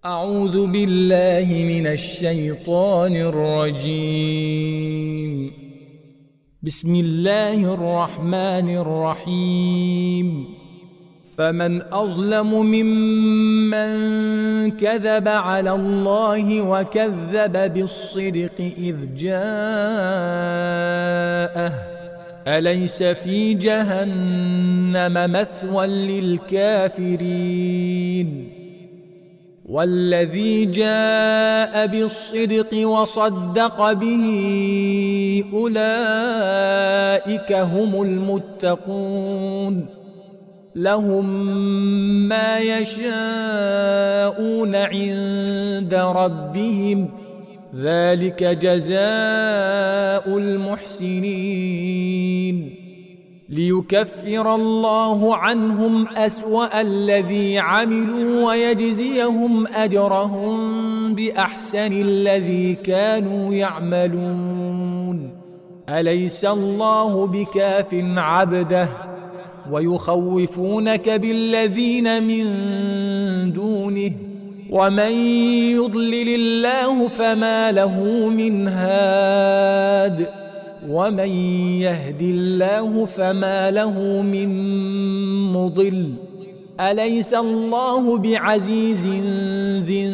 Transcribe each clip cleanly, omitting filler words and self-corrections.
أعوذ بالله من الشيطان الرجيم. بسم الله الرحمن الرحيم. فمن أظلم ممن كذب على الله وكذب بالصدق إذ جاءه أليس في جهنم مثوى للكافرين والذي جاء بالصدق وصدق به أولئك هم المتقون لهم ما يشاءون عند ربهم ذلك جزاء المحسنين ليكفر الله عنهم أسوأ الذي عملوا ويجزيهم أجرهم بأحسن الذي كانوا يعملون أليس الله بكاف عبده ويخوفونك بالذين من دونه ومن يضلل الله فما له من هاد ومن يهد الله فما له من مضل أليس الله بعزيز ذي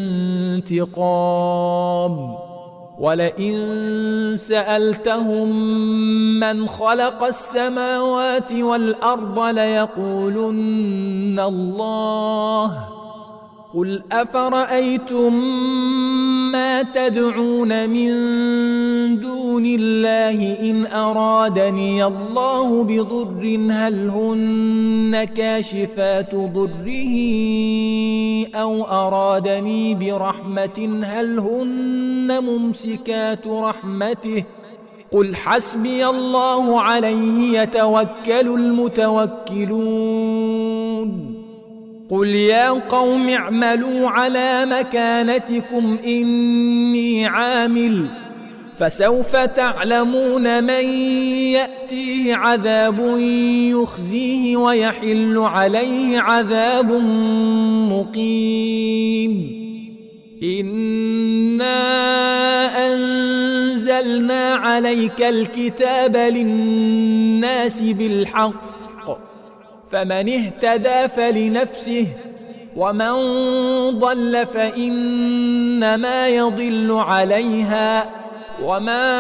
انتقام ولئن سألتهم من خلق السماوات والأرض ليقولن الله قل أفرأيتم ما تدعون من دون الله إن أرادني الله بضر هل هن كاشفات ضره أو أرادني برحمة هل هن ممسكات رحمته قل حسبي الله عليه يتوكل المتوكلون قل يا قوم اعملوا على مكانتكم إني عامل فسوف تعلمون من يأتيه عذاب يخزيه ويحل عليه عذاب مقيم إنا أنزلنا عليك الكتاب للناس بالحق فمن اهتدى فلنفسه ومن ضل فإنما يضل عليها وما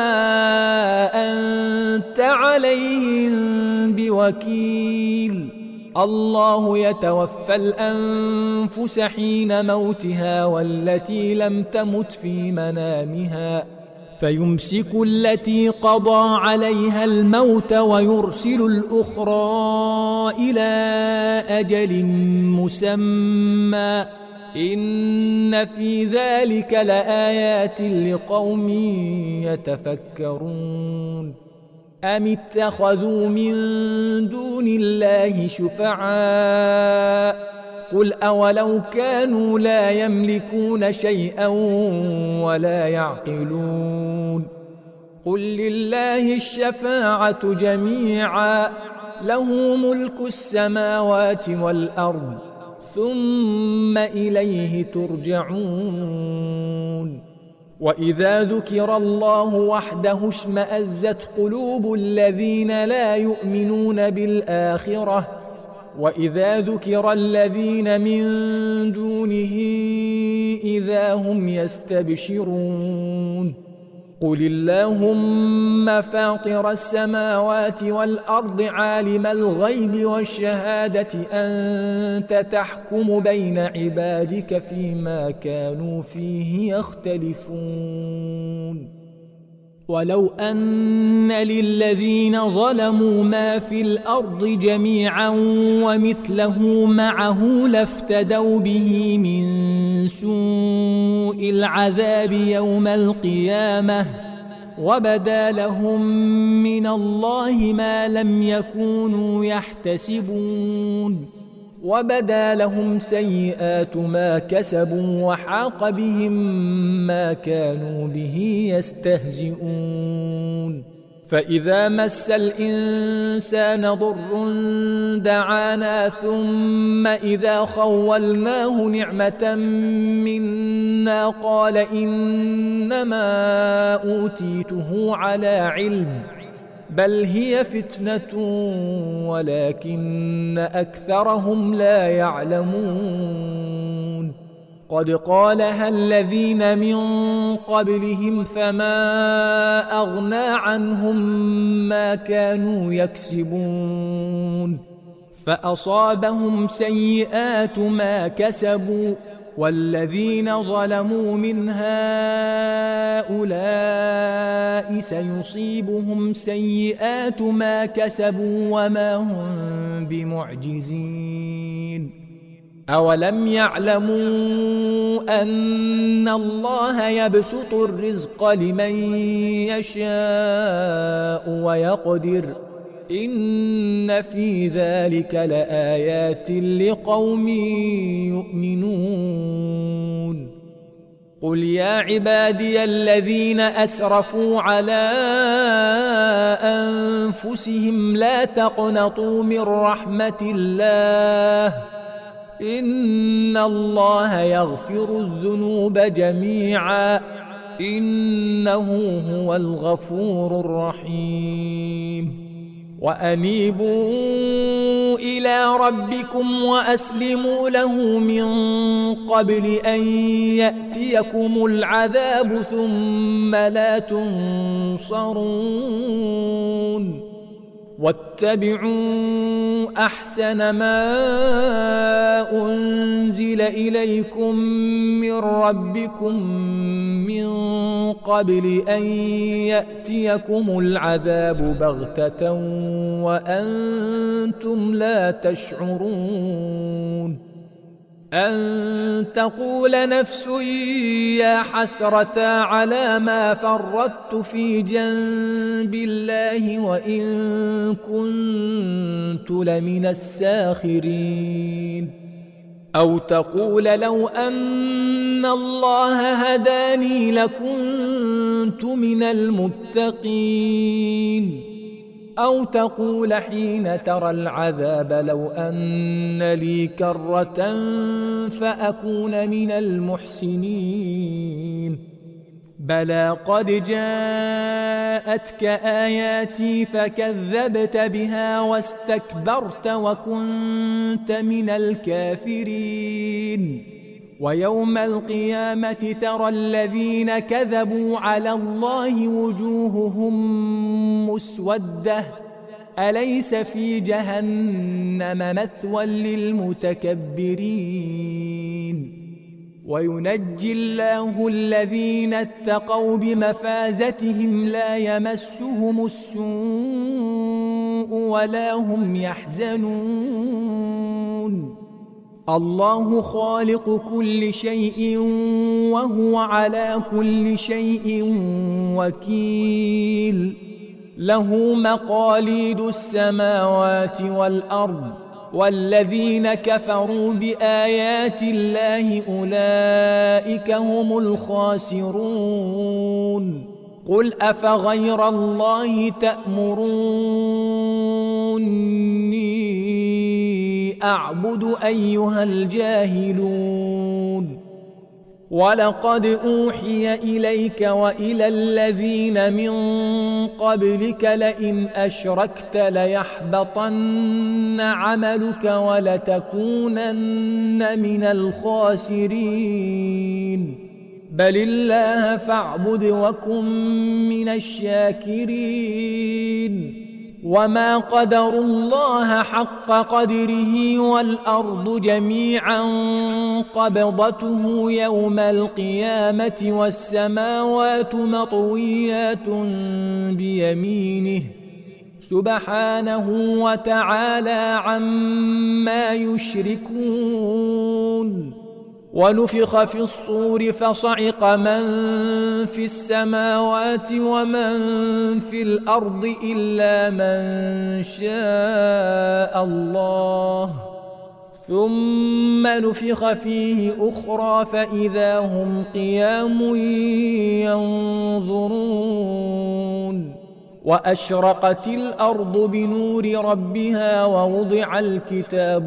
أنت عليهم بوكيل الله يتوفى الأنفس حين موتها والتي لم تمت في منامها فيمسك التي قضى عليها الموت ويرسل الأخرى إلى أجل مسمى إن في ذلك لآيات لقوم يتفكرون أم اتخذوا من دون الله شفعاء قل أولو كانوا لا يملكون شيئا ولا يعقلون قل لله الشفاعة جميعا له ملك السماوات والأرض ثم إليه ترجعون وإذا ذكر الله وحده اشمأزت قلوب الذين لا يؤمنون بالآخرة وإذا ذكر الذين من دونه إذا هم يستبشرون قل اللهم فاطر السماوات والأرض عالم الغيب والشهادة أنت تحكم بين عبادك فيما كانوا فيه يختلفون ولو أن للذين ظلموا ما في الأرض جميعا ومثله معه لافتدوا به من سوء العذاب يوم القيامة وبدا لهم من الله ما لم يكونوا يحتسبون وبدا لهم سيئات ما كسبوا وحاق بهم ما كانوا به يستهزئون فإذا مس الإنسان ضر دعانا ثم إذا خولناه نعمة منا قال إنما أوتيته على علم بل هي فتنة ولكن أكثرهم لا يعلمون قد قالها الذين من قبلهم فما أغنى عنهم ما كانوا يكسبون فأصابهم سيئات ما كسبوا والذين ظلموا من هؤلاء سيصيبهم سيئات ما كسبوا وما هم بمعجزين أولم يعلموا أن الله يبسط الرزق لمن يشاء ويقدر إن في ذلك لآيات لقوم يؤمنون قل يا عبادي الذين أسرفوا على أنفسهم لا تقنطوا من رحمة الله إن الله يغفر الذنوب جميعا إنه هو الغفور الرحيم وأنيبوا إلى ربكم وأسلموا له من قبل أن يأتيكم العذاب ثم لا تنصرون واتبعوا أحسن ما أنزل إليكم من ربكم من قبل أن يأتيكم العذاب بغتة وأنتم لا تشعرون أن تقول نفس يا حسرة على ما فرطت في جنب الله وإن كنت لمن الساخرين أو تقول لو أن الله هداني لكنت من المتقين أو تقول حين ترى العذاب لو أن لي كرة فأكون من المحسنين بلى قد جاءتك آياتي فكذبت بها واستكبرت وكنت من الكافرين ويوم القيامة ترى الذين كذبوا على الله وجوههم مسودة أليس في جهنم مثوى للمتكبرين وينجي الله الذين اتقوا بمفازتهم لا يمسهم السوء ولا هم يحزنون الله خالق كل شيء وهو على كل شيء وكيل له مقاليد السماوات والأرض والذين كفروا بآيات الله أولئك هم الخاسرون قل أفغير الله تأمروني أعبد أيها الجاهلون ولقد أوحي إليك وإلى الذين من قبلك لئن أشركت ليحبطن عملك ولتكونن من الخاسرين بل الله فاعبد وكن من الشاكرين وما قدروا الله حق قدره والأرض جميعا قبضته يوم القيامة والسماوات مطويات بيمينه سبحانه وتعالى عما يشركون ونفخ في الصور فصعق من في السماوات ومن في الأرض إلا من شاء الله ثم نفخ فيه أخرى فإذا هم قيام ينظرون وأشرقت الأرض بنور ربها ووضع الكتاب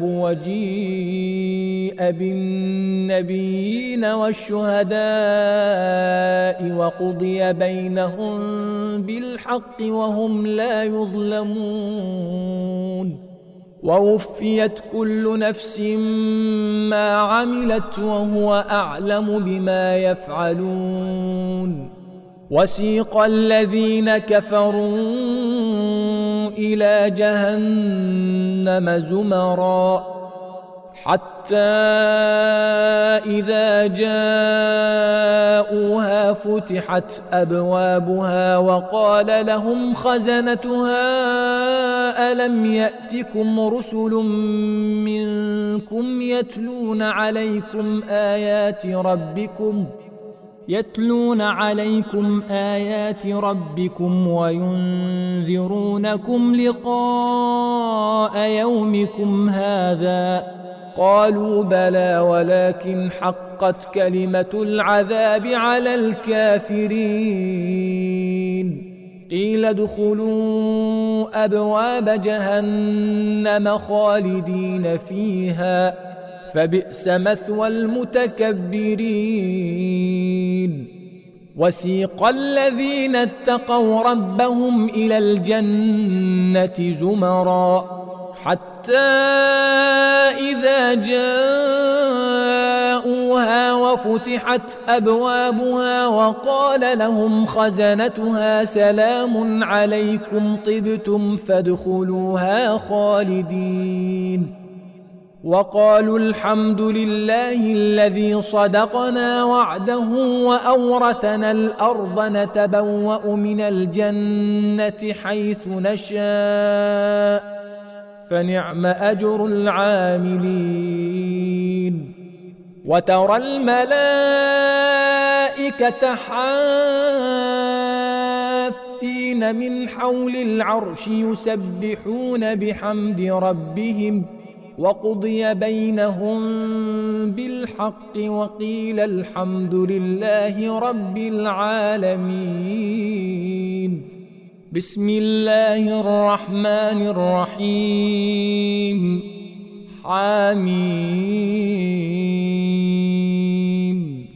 وجيء بالنبيين والشهداء وقضي بينهم بالحق وهم لا يظلمون ووفيت كل نفس ما عملت وهو أعلم بما يفعلون وسيق الذين كفروا إلى جهنم زمرا حتى إذا جاءوها فتحت أبوابها وقال لهم خزنتها ألم يأتكم رسل منكم يتلون عليكم آيات ربكم وينذرونكم لقاء يومكم هذا قالوا بلى ولكن حقت كلمة العذاب على الكافرين قيل ادخلوا أبواب جهنم خالدين فيها فبئس مثوى المتكبرين وسيق الذين اتقوا ربهم إلى الجنة زمرا حتى إذا جاءوها وفتحت أبوابها وقال لهم خزنتها سلام عليكم طبتم فادخلوها خالدين وقالوا الحمد لله الذي صدقنا وعده وأورثنا الأرض نتبوأ من الجنة حيث نشاء فنعم أجر العاملين وترى الملائكة حافين من حول العرش يسبحون بحمد ربهم وقضي بينهم بالحق وقيل الحمد لله رب العالمين بسم الله الرحمن الرحيم حميم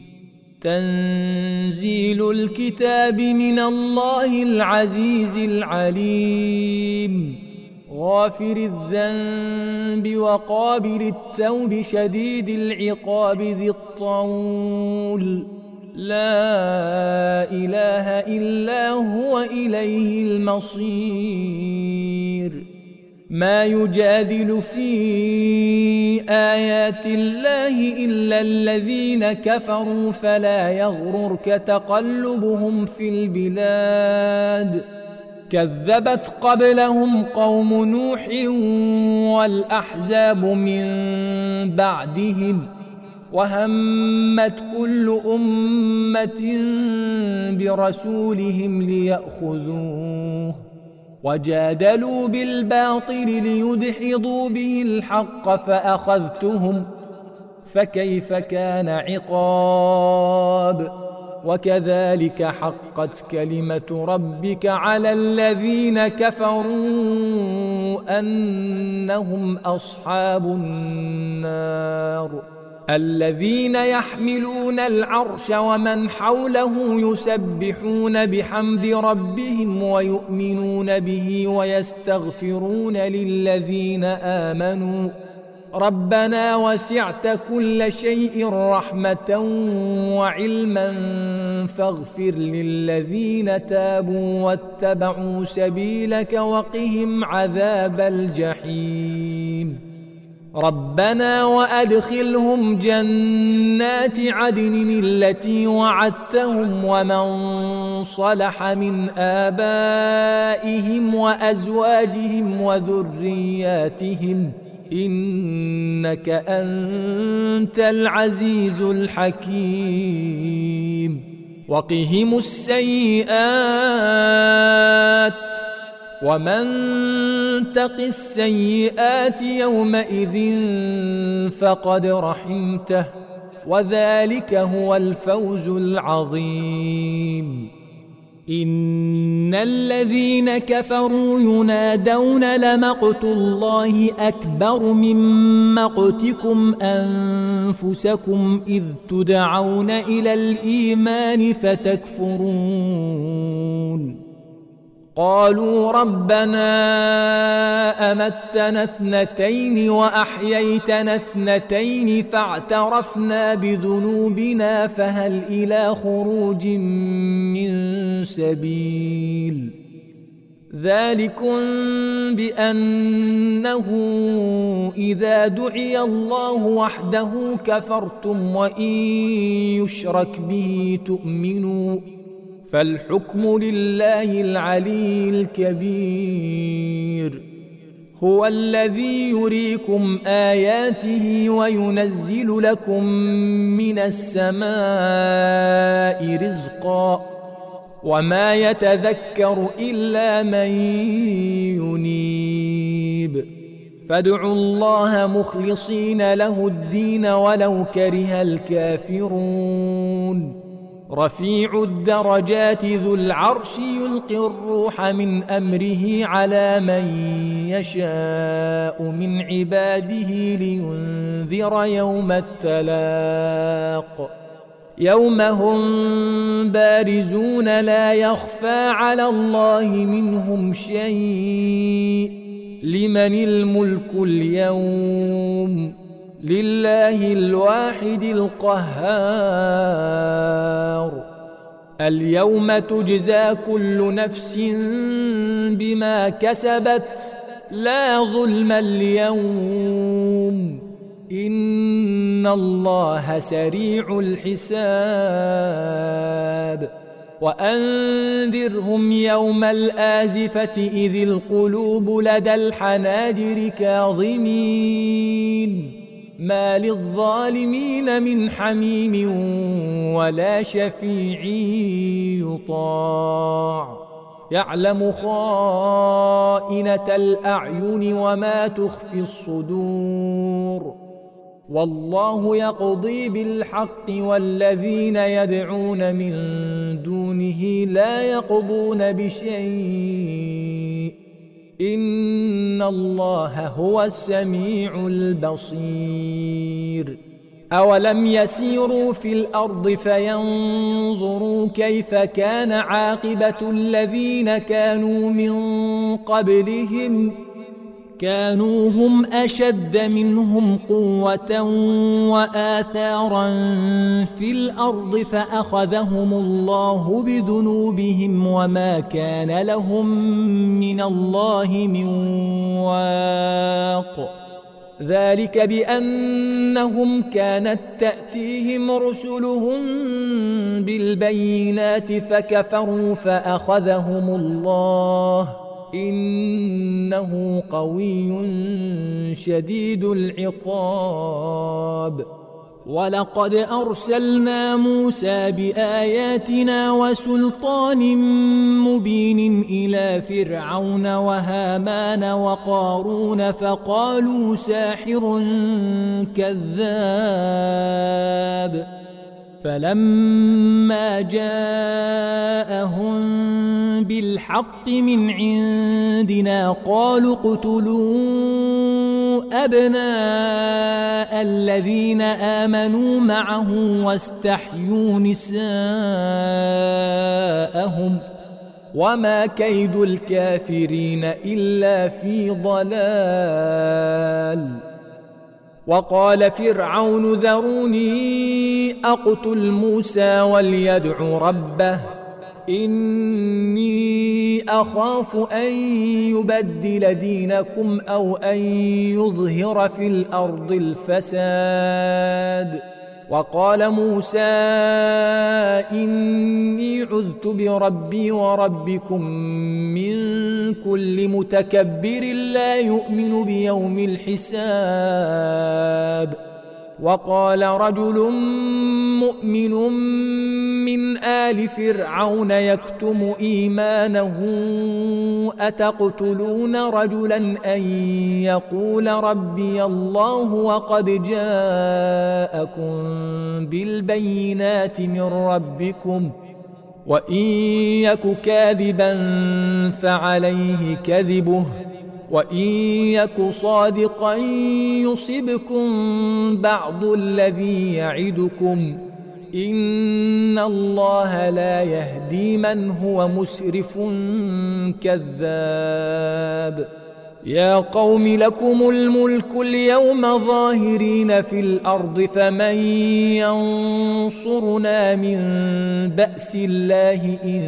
تنزيل الكتاب من الله العزيز العليم غافر الذنب وقابل التوب شديد العقاب ذي الطول لا إله إلا هو إليه المصير ما يجادل في آيات الله إلا الذين كفروا فلا يغررك تقلبهم في البلاد كذبت قبلهم قوم نوح والأحزاب من بعدهم وهمت كل أمة برسولهم ليأخذوه وجادلوا بالباطل ليدحضوا به الحق فأخذتهم فكيف كان عقاب وكذلك حقت كلمة ربك على الذين كفروا أنهم أصحاب النار الذين يحملون العرش ومن حوله يسبحون بحمد ربهم ويؤمنون به ويستغفرون للذين آمنوا ربنا وسعت كل شيء رحمة وعلما فاغفر للذين تابوا واتبعوا سبيلك وقهم عذاب الجحيم ربنا وأدخلهم جنات عدن التي وعدتهم ومن صلح من آبائهم وأزواجهم وذرياتهم إنك أنت العزيز الحكيم وقهم السيئات ومن تق السيئات يومئذ فقد رحمته وذلك هو الفوز العظيم إن الذين كفروا ينادون لمقت الله أكبر من مقتكم أنفسكم إذ تدعون إلى الإيمان فتكفرون قالوا ربنا أمتنا 2 وأحييتنا 2 فاعترفنا بذنوبنا فهل إلى خروج من سبيل ذلكم بأنه إذا دعي الله وحده كفرتم وإن يشرك به تؤمنوا فالحكم لله العلي الكبير هو الذي يريكم آياته وينزل لكم من السماء رزقا وما يتذكر إلا من ينيب فادعوا الله مخلصين له الدين ولو كره الكافرون رفيع الدرجات ذو العرش يلقي الروح من أمره على من يشاء من عباده لينذر يوم التلاق يوم هم بارزون لا يخفى على الله منهم شيء لمن الملك اليوم لله الواحد القهار اليوم تجزى كل نفس بما كسبت لا ظلم اليوم إن الله سريع الحساب وأنذرهم يوم الآزفة إذ القلوب لدى الحناجر كاظمين ما للظالمين من حميم ولا شفيع يطاع يعلم خائنة الأعين وما تخفي الصدور والله يقضي بالحق والذين يدعون من دونه لا يقضون بشيء إن الله هو السميع البصير أولم يسيروا في الأرض فينظروا كيف كان عاقبة الذين كانوا من قبلهم كانوا هم أشد منهم قوة وآثارا في الأرض فأخذهم الله بذنوبهم وما كان لهم من الله من واق ذلك بأنهم كانت تأتيهم رسلهم بالبينات فكفروا فأخذهم الله إنه قوي شديد العقاب ولقد أرسلنا موسى بآياتنا وسلطان مبين إلى فرعون وهامان وقارون فقالوا ساحر كذاب فلما جاءهم بالحق من عندنا قالوا اقتلوا أبناء الذين آمنوا معه واستحيوا نساءهم وما كيد الكافرين إلا في ضلال وقال فرعون ذروني أقتل موسى وليدع ربه إني أخاف أن يبدل دينكم أو أن يظهر في الأرض الفساد وقال موسى إني عذت بربي وربكم من كل متكبر لا يؤمن بيوم الحساب وقال رجل مؤمن من آل فرعون يكتم إيمانه أتقتلون رجلا أن يقول ربي الله وقد جاءكم بالبينات من ربكم وإن يك كاذبا فعليه كذبه وإن يك صادقا يصبكم بعض الذي يعدكم إن الله لا يهدي من هو مسرف كذاب. يا قوم لكم الملك اليوم ظاهرين في الأرض فمن ينصرنا من بأس الله إن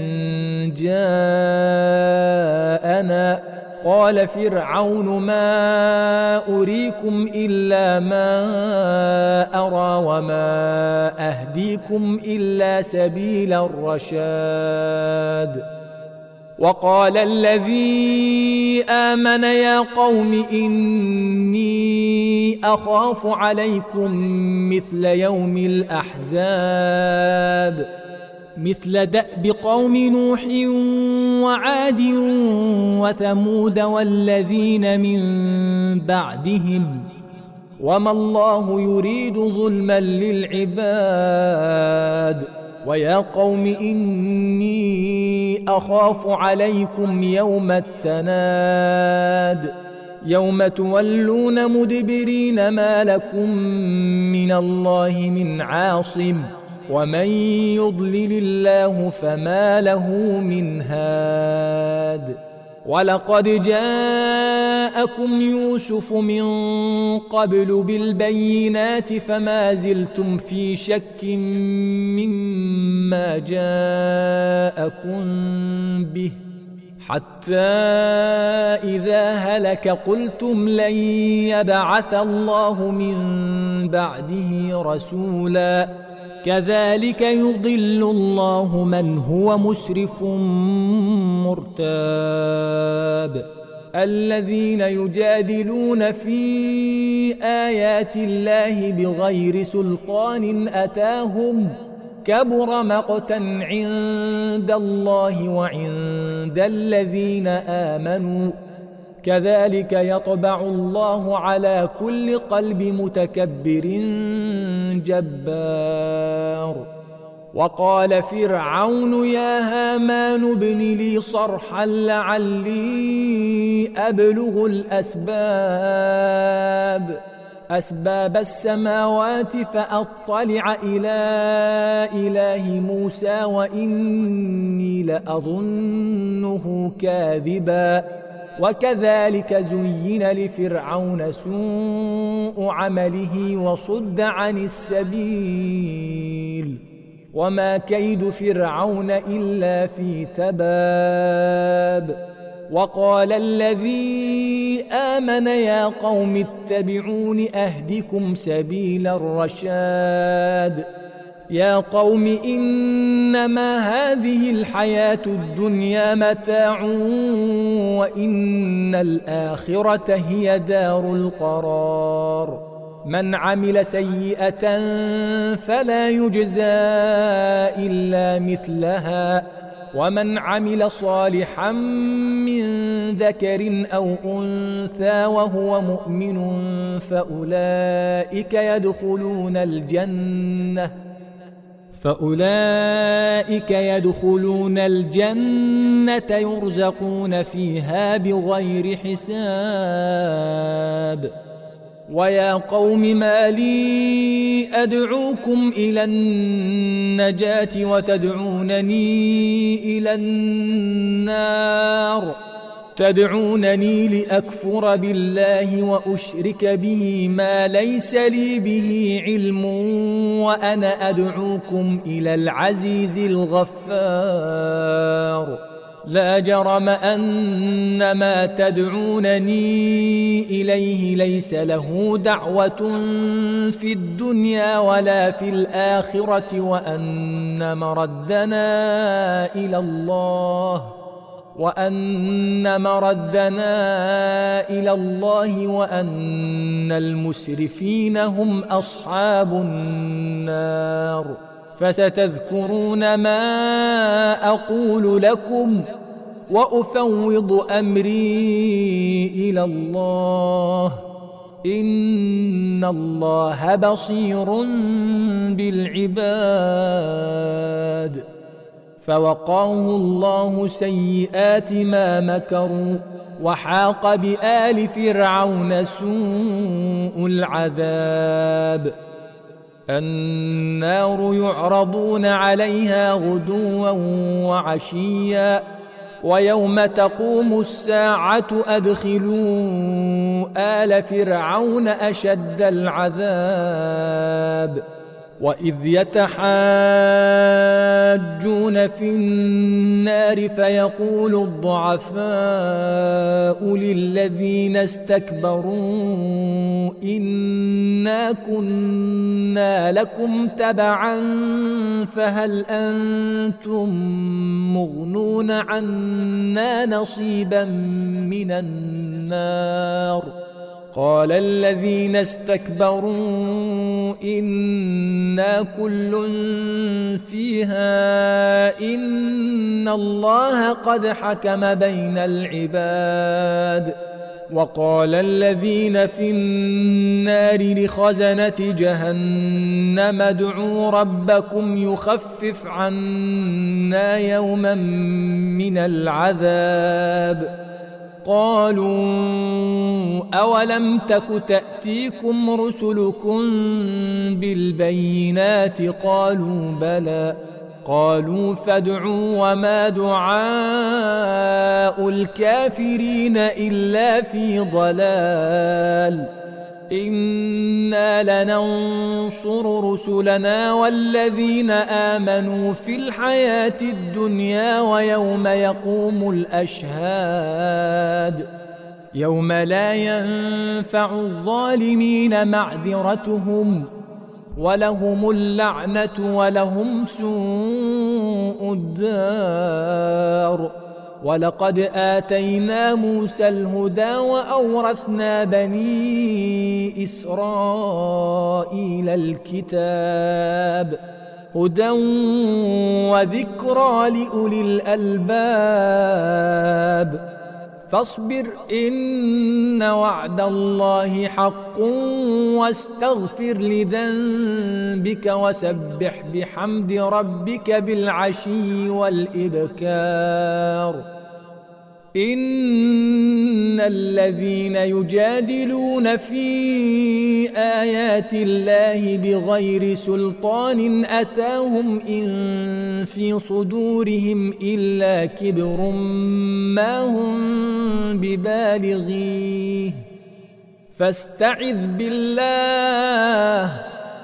جاءنا قال فرعون ما أريكم إلا ما أرى وما أهديكم إلا سبيل الرشاد. وقال الذي آمن يا قوم إني أخاف عليكم مثل يوم الأحزاب مثل دأب قوم نوح وعاد وثمود والذين من بعدهم وما الله يريد ظلما للعباد. ويا قوم إني أخاف عليكم يوم التناد يوم تولون مدبرين ما لكم من الله من عاصم ومن يضلل الله فما له من هاد. ولقد جاءكم يوسف من قبل بالبينات فما زلتم في شك مما جاءكم به حتى إذا هلك قلتم لن يبعث الله من بعده رسولا كذلك يضل الله من هو مسرف مرتاب. الذين يجادلون في آيات الله بغير سلطان أتاهم كبر مقتا عند الله وعند الذين آمنوا كذلك يطبع الله على كل قلب متكبر جبار. وقال فرعون يا هامان ابن لي صرحا لعلي أبلغ أسباب السماوات فأطلع إلى إله موسى وإني لأظنه كاذبا. وكذلك زين لفرعون سوء عمله وصد عن السبيل وما كيد فرعون إلا في تباب. وقال الذي آمن يا قوم اتبعون أهدكم سبيل الرشاد. يا قوم إنما هذه الحياة الدنيا متاع وإن الآخرة هي دار القرار. من عمل سيئة فلا يجزى إلا مثلها ومن عمل صالحا من ذكر أو أنثى وهو مؤمن فأولئك يدخلون الجنة يرزقون فيها بغير حساب. ويا قوم ما لي أدعوكم إلى النجاة وتدعونني إلى النار تدعونني لأكفر بالله وأشرك به ما ليس لي به علم وأنا أدعوكم إلى العزيز الغفار. لا جرم أن ما تدعونني إليه ليس له دعوة في الدنيا ولا في الآخرة وأن مردنا إلى الله وأن المسرفين هم أصحاب النار. فستذكرون ما أقول لكم وأفوض أمري إلى الله إن الله بصير بالعباد. فوقاه الله سيئات ما مكروا وحاق بآل فرعون سوء العذاب. النار يعرضون عليها غدوا وعشيا ويوم تقوم الساعة أدخلوا آل فرعون أشد العذاب. وإذ يتحاجون في النار فيقول الضعفاء للذين استكبروا إنا كنا لكم تبعا فهل أنتم مغنون عنا نصيبا من النار؟ قال الذين استكبروا إنا كل فيها إن الله قد حكم بين العباد. وقال الذين في النار لخزنة جهنم ادعوا ربكم يخفف عنا يوما من العذاب. قالوا أولم تك تأتيكم رسلكم بالبينات؟ قالوا بلى. قالوا فادعوا وما دعاء الكافرين إلا في ضلال. إنا لننصر رسلنا والذين آمنوا في الحياة الدنيا ويوم يقوم الأشهاد يوم لا ينفع الظالمين معذرتهم ولهم اللعنة ولهم سوء الدار. ولقد آتينا موسى الهدى وأورثنا بني إسرائيل الكتاب هدى وذكرى لأولي الألباب. فاصبر إن وعد الله حق واستغفر لذنبك وسبح بحمد ربك بالعشي والإبكار. إن الذين يجادلون في آيات الله بغير سلطان أتاهم إن في صدورهم إلا كبر ما هم ببالغيه فاستعذ بالله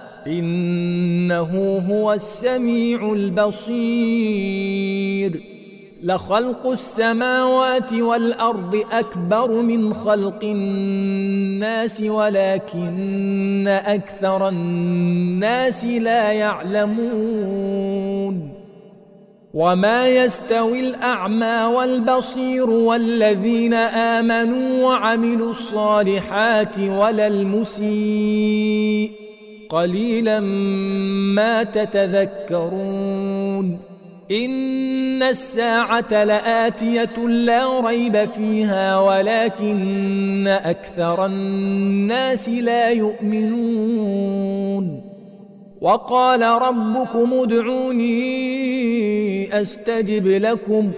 إنه هو السميع البصير. لخلق السماوات والأرض أكبر من خلق الناس ولكن أكثر الناس لا يعلمون. وما يستوي الأعمى والبصير والذين آمنوا وعملوا الصالحات ولا المسيء قليلا ما تتذكرون. إن الساعة لآتية لا ريب فيها ولكن أكثر الناس لا يؤمنون. وقال ربكم ادعوني أستجب لكم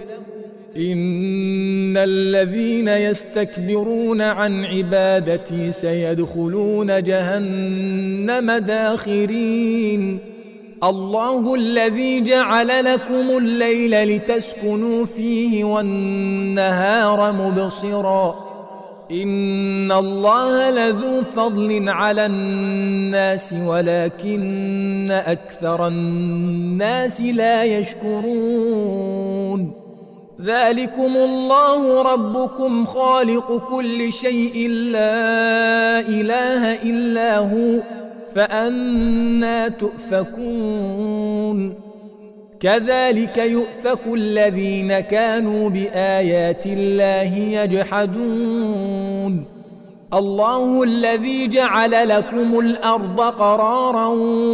إن الذين يستكبرون عن عبادتي سيدخلون جهنم داخرين. الله الذي جعل لكم الليل لتسكنوا فيه والنهار مبصرا إن الله لذو فضل على الناس ولكن أكثر الناس لا يشكرون. ذلكم الله ربكم خالق كل شيء لا إله إلا هو فأنى تؤفكون. كذلك يؤفك الذين كانوا بآيات الله يجحدون. الله الذي جعل لكم الأرض قرارا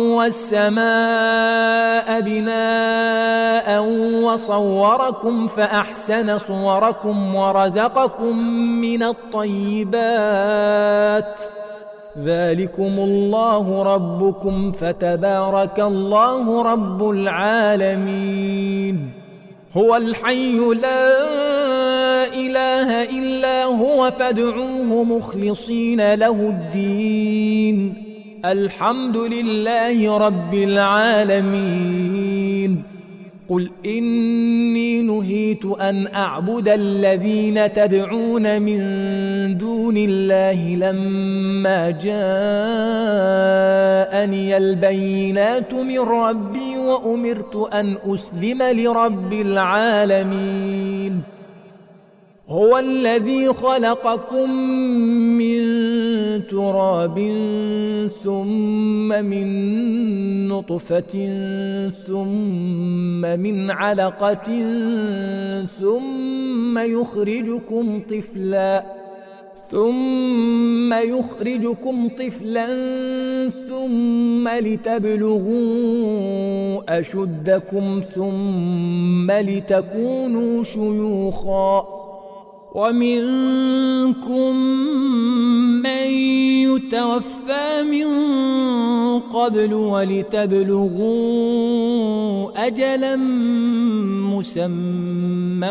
والسماء بناء وصوركم فأحسن صوركم ورزقكم من الطيبات ذلكم الله ربكم فتبارك الله رب العالمين. هو الحي لا إله إلا هو فادعوه مخلصين له الدين الحمد لله رب العالمين. قل إني نهيت أن أعبد الذين تدعون من دون الله لما جاءني البينات من ربي وأمرت أن أسلم لرب العالمين. هو الذي خلقكم من تراب ثم من نطفة ثم من علقة ثم يخرجكم طفلا ثم لتبلغوا أشدكم ثم لتكونوا شيوخا ومنكم من يتوفى من قبل ولتبلغوا أجلا مسمى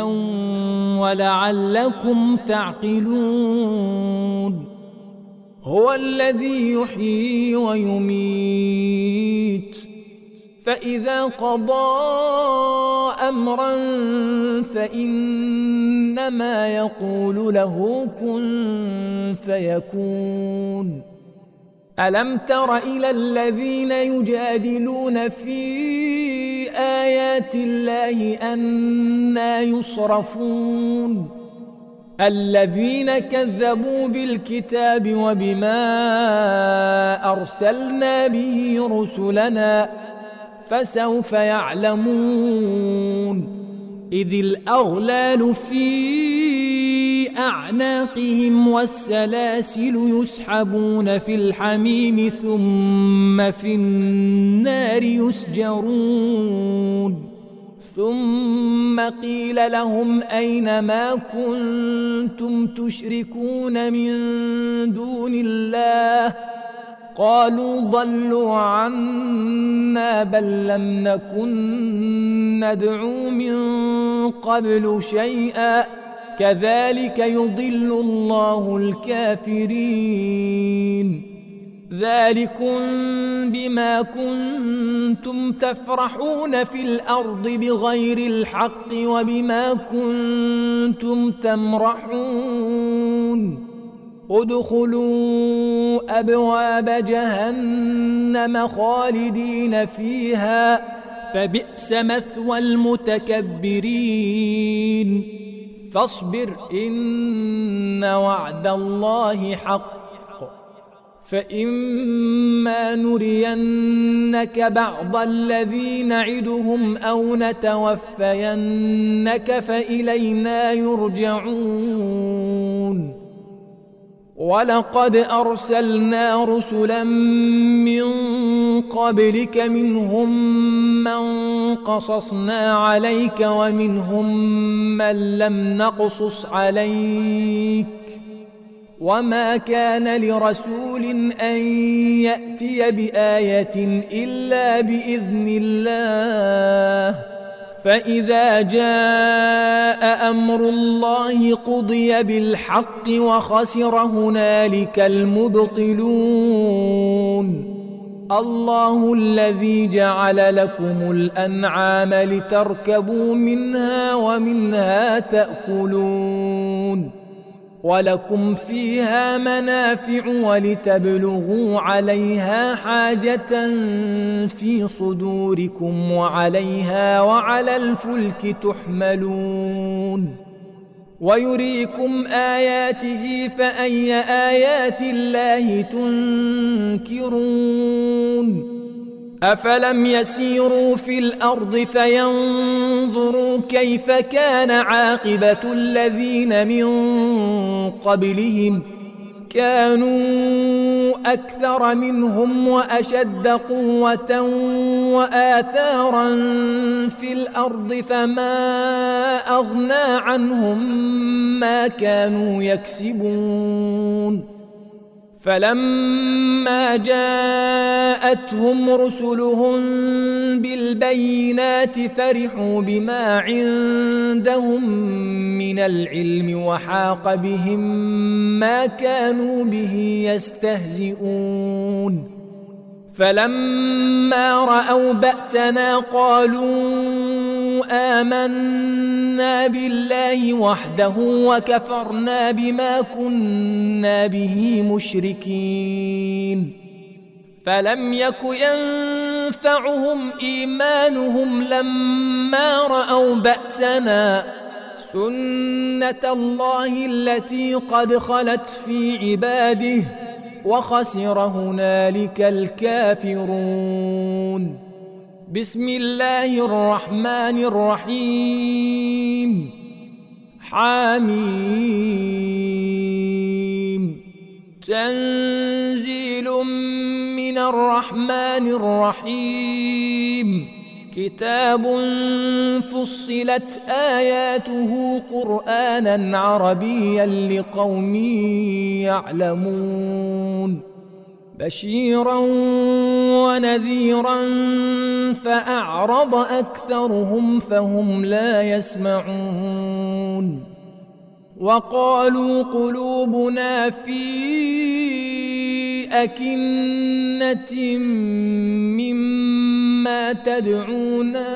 ولعلكم تعقلون. هو الذي يحيي ويميت فإذا قضى أمرا فإنما يقول له كن فيكون. ألم تر إلى الذين يجادلون في آيات الله أنى يصرفون الذين كذبوا بالكتاب وبما أرسلنا به رسلنا فسوف يعلمون. إذ الأغلال في أعناقهم والسلاسل يسحبون في الحميم ثم في النار يسجرون. ثم قيل لهم أين ما كنتم تشركون من دون الله قالوا ضلوا عنا بل لم نكن ندعو من قبل شيئا كذلك يضل الله الكافرين. ذلكم بما كنتم تفرحون في الأرض بغير الحق وبما كنتم تمرحون. ادخلوا أبواب جهنم خالدين فيها فبئس مثوى المتكبرين. فاصبر إن وعد الله حق فإما نرينك بعض الذي نعدهم أو نتوفينك فإلينا يرجعون. ولقد أرسلنا رسلا من قبلك منهم من قصصنا عليك ومنهم من لم نقصص عليك وما كان لرسول أن يأتي بآية إلا بإذن الله فإذا جاء أمر الله قضي بالحق وخسر هنالك المبطلون. الله الذي جعل لكم الأنعام لتركبوا منها ومنها تأكلون ولكم فيها منافع ولتبلغوا عليها حاجة في صدوركم وعليها وعلى الفلك تحملون. ويريكم آياته فأي آيات الله تنكرون. أفلم يسيروا في الأرض فينظروا كيف كان عاقبة الذين من قبلهم كانوا أكثر منهم وأشد قوة وآثارا في الأرض فما أغنى عنهم ما كانوا يكسبون فلما جاءتهم رسلهم بالبينات فرحوا بما عندهم من العلم وحاق بهم ما كانوا به يستهزئون فلما رأوا بأسنا قالوا آمنا بالله وحده وكفرنا بما كنا به مشركين فلم يك ينفعهم إيمانهم لما رأوا بأسنا سنة الله التي قد خلت في عباده وخسر هنالك الكافرون. بسم الله الرحمن الرحيم. حميم. تنزيل من الرحمن الرحيم. كتاب فصلت آياته قرآنا عربيا لقوم يعلمون بشيرا ونذيرا فأعرض أكثرهم فهم لا يسمعون وقالوا قلوبنا في أكنة مما تدعونا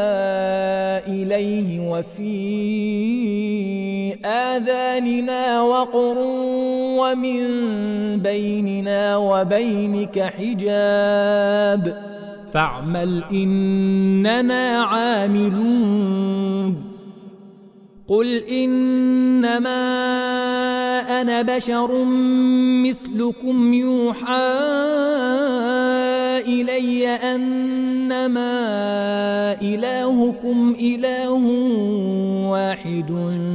إليه وفي آذاننا وقر ومن بيننا وبينك حجاب فاعمل إننا عاملون. قل إنما أنا بشر مثلكم يوحى إلي أنما إلهكم إله واحد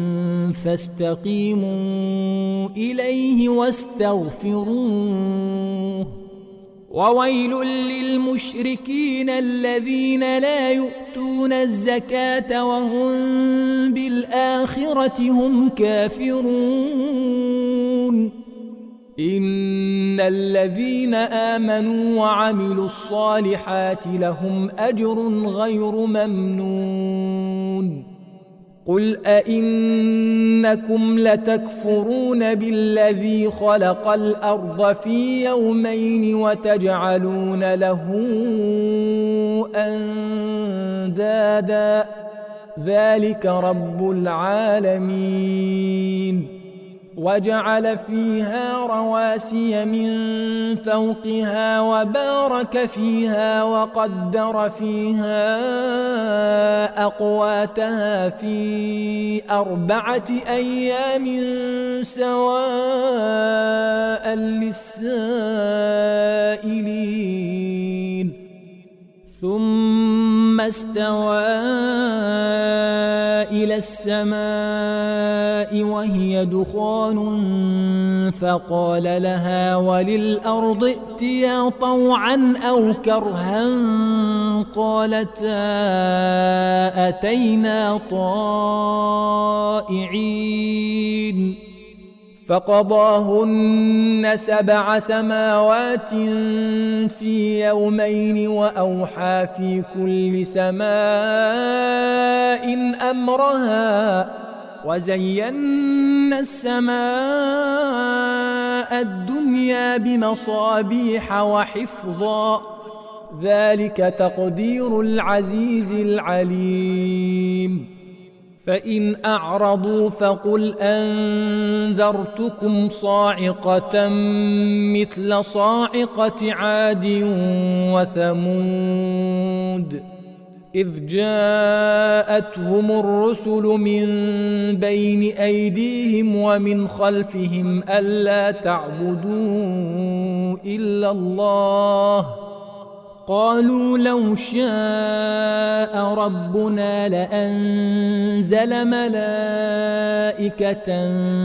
فاستقيموا إليه واستغفروه وويل للمشركين الذين لا يؤتون الزكاة وهم بالآخرة هم كافرون. إن الذين آمنوا وعملوا الصالحات لهم أجر غير ممنون. قل أئنكم لتكفرون بالذي خلق الأرض في يومين وتجعلون له أندادا ذلك رب العالمين. وجعل فيها رواسي من فوقها وبارك فيها وقدر فيها أقواتها في 4 أيام سواء للسائلين ثم استوى إلى السماء وهي دخان فقال لها وللأرض ائتيا طوعا أو كرها قالتا أتينا طائعين فقضاهن 7 سماوات في يومين وأوحى في كل سماء أمرها وزينا السماء الدنيا بمصابيح وحفظا ذلك تقدير العزيز العليم. فإن أعرضوا فقل أنذرتكم صاعقة مثل صاعقة عاد وثمود إذ جاءتهم الرسل من بين أيديهم ومن خلفهم ألا تعبدوا إلا الله قالوا لو شاء ربنا لأنزل ملائكة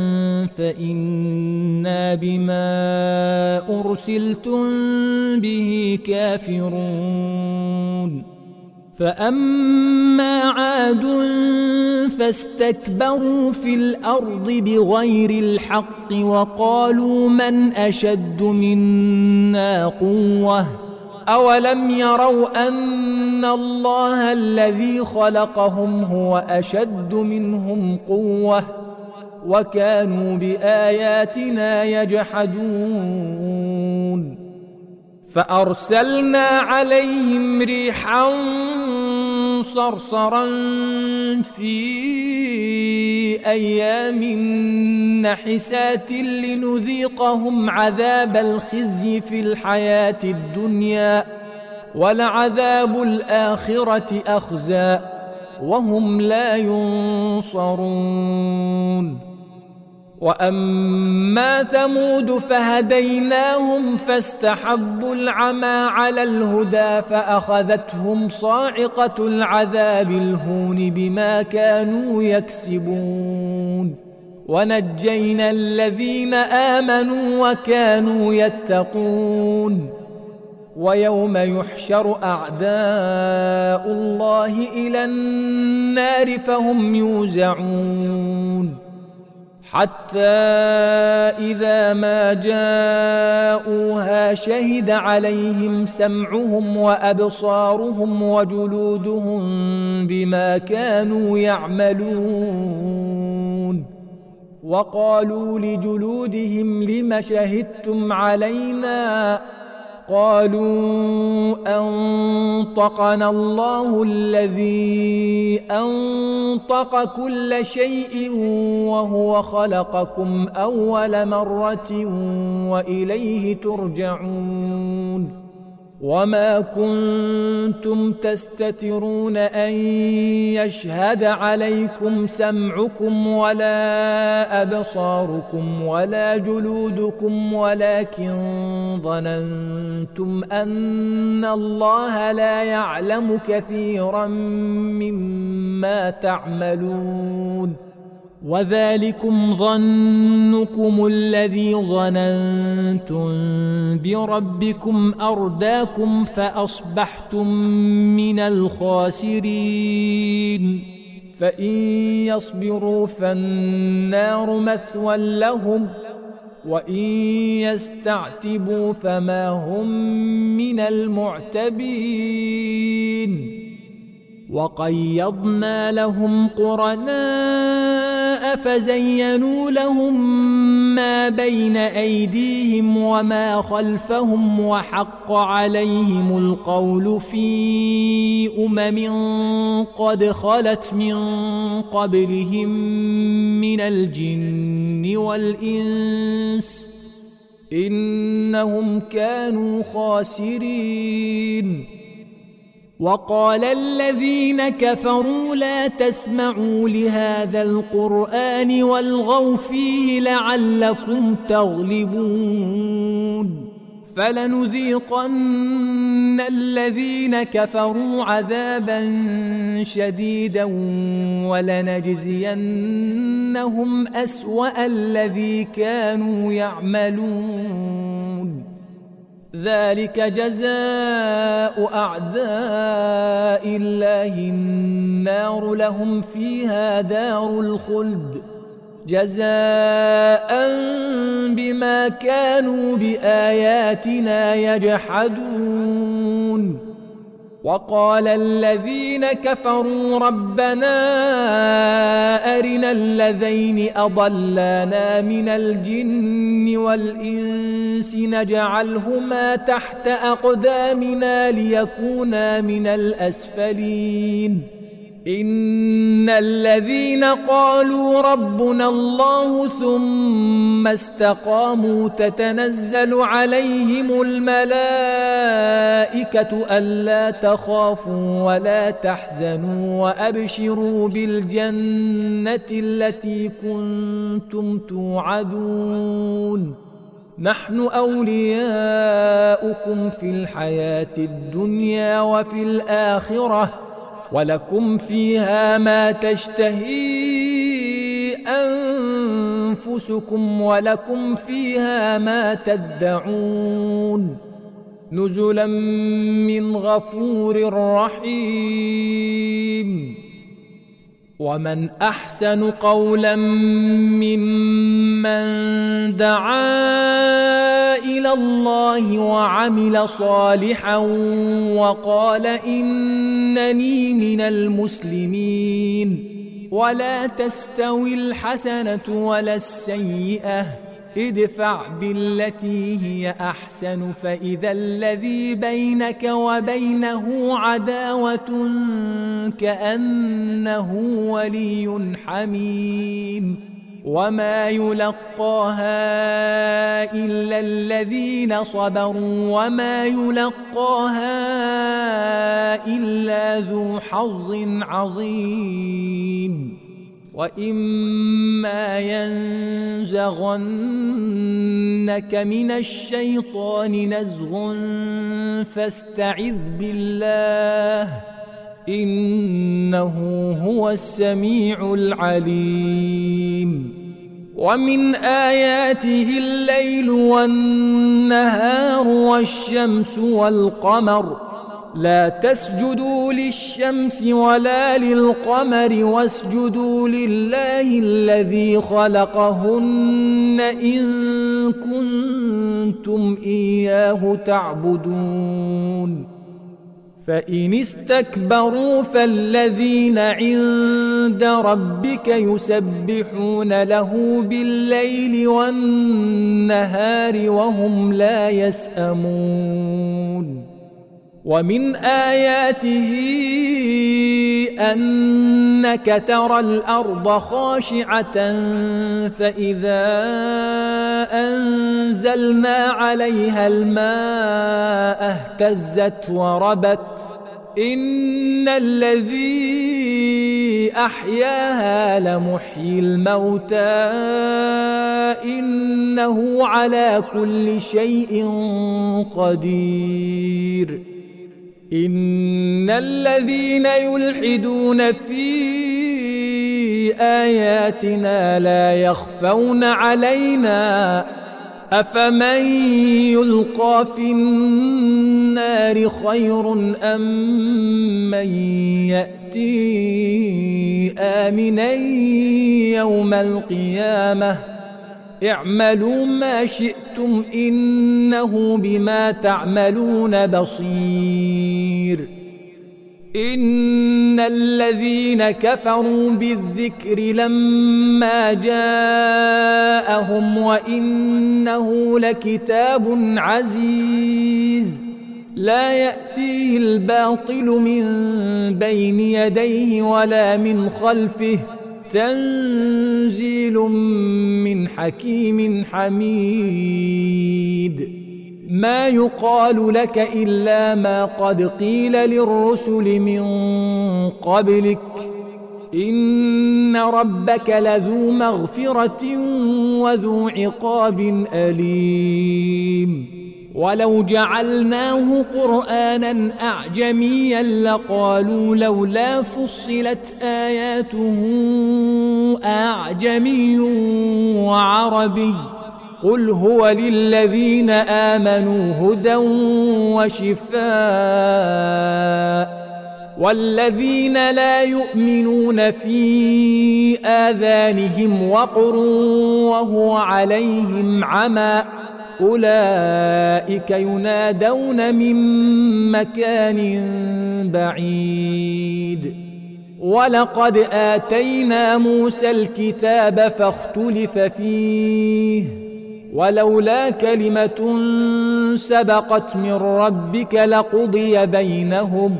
فإنا بما أرسلتم به كافرون. فأما عاد فاستكبروا في الأرض بغير الحق وقالوا من أشد منا قوة أولم يروا أن الله الذي خلقهم هو أشد منهم قوة وكانوا بآياتنا يجحدون فأرسلنا عليهم ريحا صرصرا في أيام نحسات لنذيقهم عذاب الخزي في الحياة الدنيا ولعذاب الآخرة أخزى وهم لا ينصرون وأما ثمود فهديناهم فاستحبوا العمى على الهدى فأخذتهم صاعقة العذاب الهون بما كانوا يكسبون ونجينا الذين آمنوا وكانوا يتقون ويوم يحشر أعداء الله إلى النار فهم يوزعون حتى إذا ما جاءوها شهد عليهم سمعهم وأبصارهم وجلودهم بما كانوا يعملون وقالوا لجلودهم لم شهدتم علينا قالوا أنطقنا الله الذي أنطق كل شيء وهو خلقكم أول مرة وإليه ترجعون وما كنتم تستترون أن يشهد عليكم سمعكم ولا أبصاركم ولا جلودكم ولكن ظننتم أن الله لا يعلم كثيرا مما تعملون وذلكم ظنكم الذي ظننتم بربكم أرداكم فأصبحتم من الخاسرين فإن يصبروا فالنار مثوى لهم وإن يستعتبوا فما هم من المعتبين وقيضنا لهم قرناء فزينوا لهم ما بين أيديهم وما خلفهم وحق عليهم القول في قد خلت من قبلهم من الجن والإنس إنهم كانوا خاسرين وقال الذين كفروا لا تسمعوا لهذا القرآن والغوا فيه لعلكم تغلبون فلنذيقن الذين كفروا عذابا شديدا ولنجزينهم أسوأ الذي كانوا يعملون ذلك جزاء أعداء الله النار لهم فيها دار الخلد جزاء بما كانوا بآياتنا يجحدون وقال الذين كفروا ربنا أرنا الذين أضلانا من الجن والإنس نجعلهما تحت أقدامنا ليكونا من الأسفلين إن الذين قالوا ربنا الله ثم استقاموا تتنزل عليهم الملائكة ألا تخافوا ولا تحزنوا وأبشروا بالجنة التي كنتم توعدون نحن أولياؤكم في الحياة الدنيا وفي الآخرة ولكم فيها ما تشتهي أنفسكم ولكم فيها ما تدعون نزلا من غفور رحيم ومن أحسن قولا ممن دعا إلى الله وعمل صالحا وقال إنني من المسلمين. ولا تستوي الحسنة ولا السيئة، ادفع بالتي هي أحسن فإذا الذي بينك وبينه عداوة كأنه ولي حميم. وما يلقاها إلا الذين صبروا وما يلقاها إلا ذو حظ عظيم. وإما ينزغنك من الشيطان نزغ فاستعذ بالله إنه هو السميع العليم. ومن آياته الليل والنهار والشمس والقمر، لا تسجدوا للشمس ولا للقمر واسجدوا لله الذي خلقهن إن كنتم إياه تعبدون. فإن استكبروا فالذين عند ربك يسبحون له بالليل والنهار وهم لا يسأمون. ومن آياته أنك ترى الأرض خاشعة فإذا أنزلنا عليها الماء اهتزت وربت إن الذي أحياها لمحيي الموتى إنه على كل شيء قدير. إن الذين يلحدون في آياتنا لا يخفون علينا أفمن يلقى في النار خير أم من يأتي آمنا يوم القيامة اعملوا ما شئتم إنه بما تعملون بصير. إن الذين كفروا بالذكر لما جاءهم وإنه لكتاب عزيز لا يأتيه الباطل من بين يديه ولا من خلفه تنزيل من حكيم حميد. ما يقال لك إلا ما قد قيل للرسل من قبلك إن ربك لذو مغفرة وذو عقاب أليم. ولو جعلناه قرآنا أعجميا لقالوا لولا فصلت آياته أعجمي وعربي قل هو للذين آمنوا هدى وشفاء والذين لا يؤمنون في آذانهم وقر وهو عليهم عمى أولئك ينادون من مكان بعيد. ولقد آتينا موسى الكتاب فاختلف فيه ولولا كلمة سبقت من ربك لقضي بينهم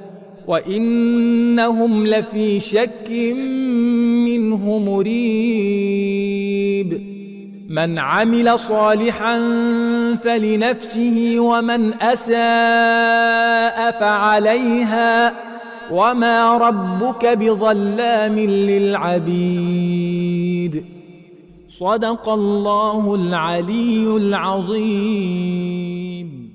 وإنهم لفي شك منه مريب. من عمل صالحا فلنفسه ومن أساء فعليها وما ربك بظلام للعبيد. صدق الله العلي العظيم.